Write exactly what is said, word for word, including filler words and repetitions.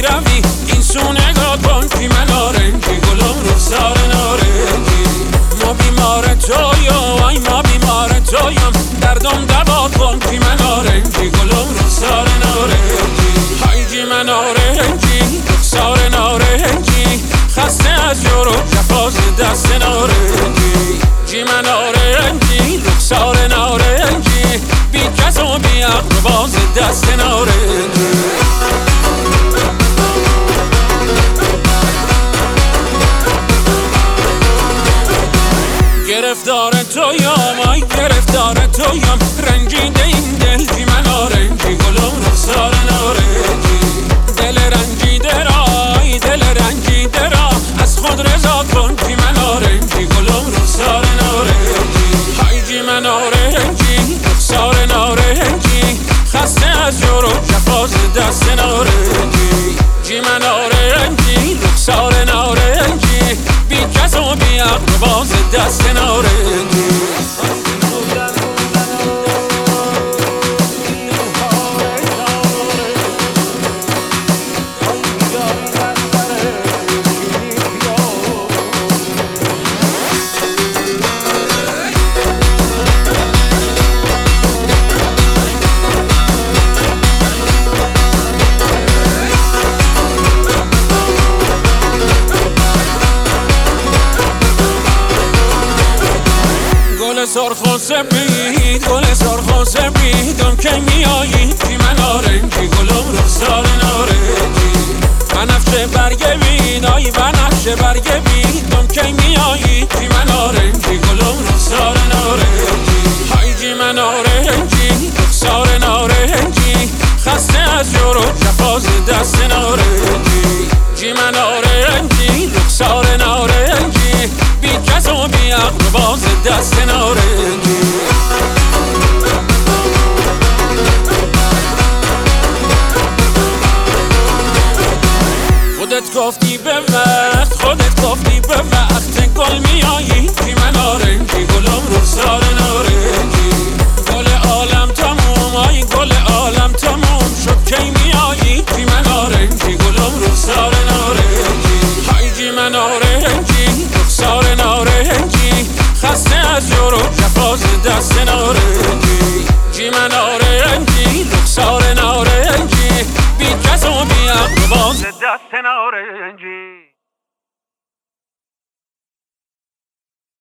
روی این سو نگاه کن که من نارنجی گلم رخسار نارنجی. ما بیمار تویم آی ما بیمار تویم دردم دوا کن که من نارنجی گلم رخسار نارنجی. های جی من نارنجی رخسار نارنجی خسته از جور و جفاز دست نارنجی. جی من نارنجی رخسار نارنجی بی کس و بی عقل باز دست نارنجی. گرفتار تویم آی گرفتار تویم رنجیده این دل جی من نارنجی گلم رخسار نارنجی. دل رنجیده را آی دل رنجیده را از خود رضا کن جی من نارنجی گلم رخسار نارنجی. های جی من نارنجی رخسار نارنجی خسته از جور و جفاز دست نارنجی. جی من نارنجی رخسار نارنجی بی کس و بی عقل باز دست نارنجی. گل سرخ و سپید گل سرخ و سپید اون که میایی که من نارنجی گلم رخسار نارنجی. بنفشه برگ بید آی بنفشه برگ بید اون که میایی که من نارنجی گلم رخسار نارنجی. های جی من نارنجی رخسار نارنجی خسته از جور و جفاز دست نارنجی. جی من نارنجی رخسار نارنجی بی کس و بی عقل باز دست نارنجی. خودت گفتی به وقت خودت گفتی به وقت گل میایی که من نارنجی گلم رخسار نارنجی. گل عالم تموم آی گل عالم تموم شد کی میایی که من نارنجی گلم رخسار نارنجی. های جی من نارنجی رخسار نارنجی خسته از جور و جفاز دست نارنجی. جی من نارنجی رخسار نارنجی بی کس و بی عقل باز دست نارنجی.